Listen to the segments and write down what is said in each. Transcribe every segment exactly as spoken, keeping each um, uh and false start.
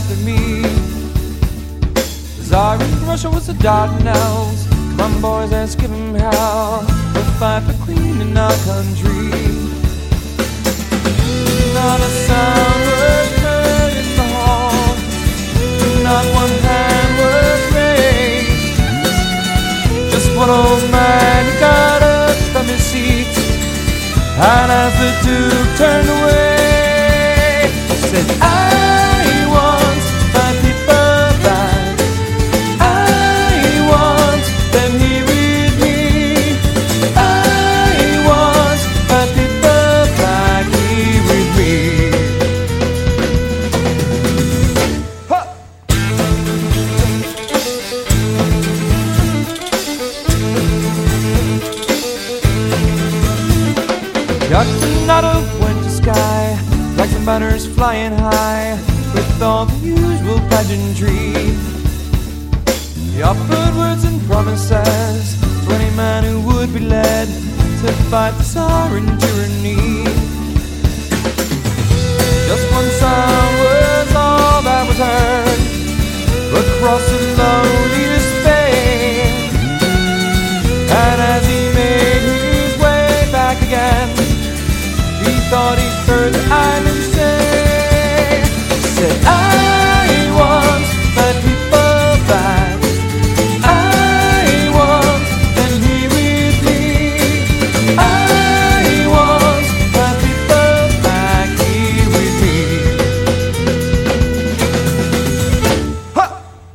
after me. The Tsar in Russia was the Dardanelles. Come on, boys, let's give 'em hell. We'll fight for Queen in our country. Not a sound was heard in the hall. Not one hand was raised. Just one old man got up from his seat, and as the Duke turned away, he said, I want my people back. I want them here with me. I want my people back here with me. Ha! Yachts out of winter sky, like some banners flying high, with all the usual pageantry. He offered words and promises to any man who would be led to fight the Tsar and tyranny. Just one sound was all that was heard across the lonely Spain, and as he made his way back again, he thought he heard the island say, said, I want my people back. I want them here with me. I want my people back here with me. Ha!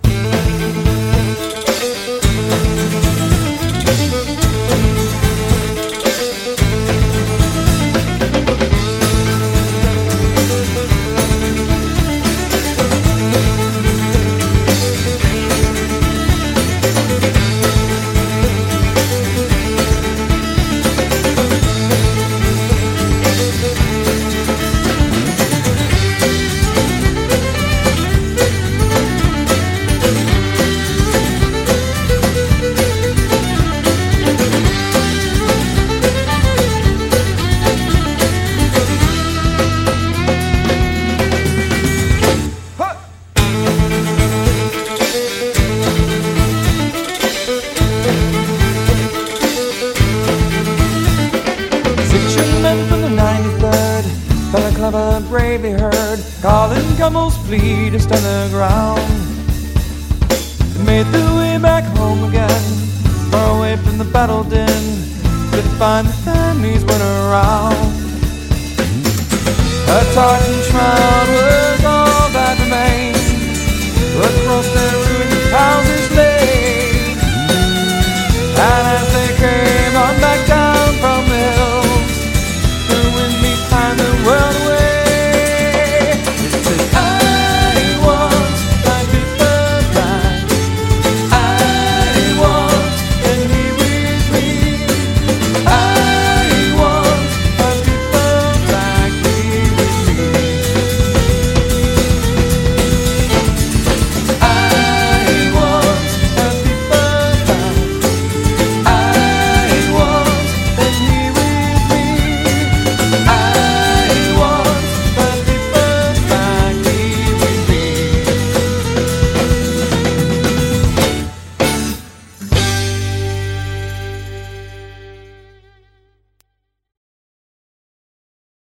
From the ninety-third, Balaclava bravely heard Colin Cummel's plea to stand the ground. They made their way back home again, far away from the battle din, to find the families went around. A tartan shroud was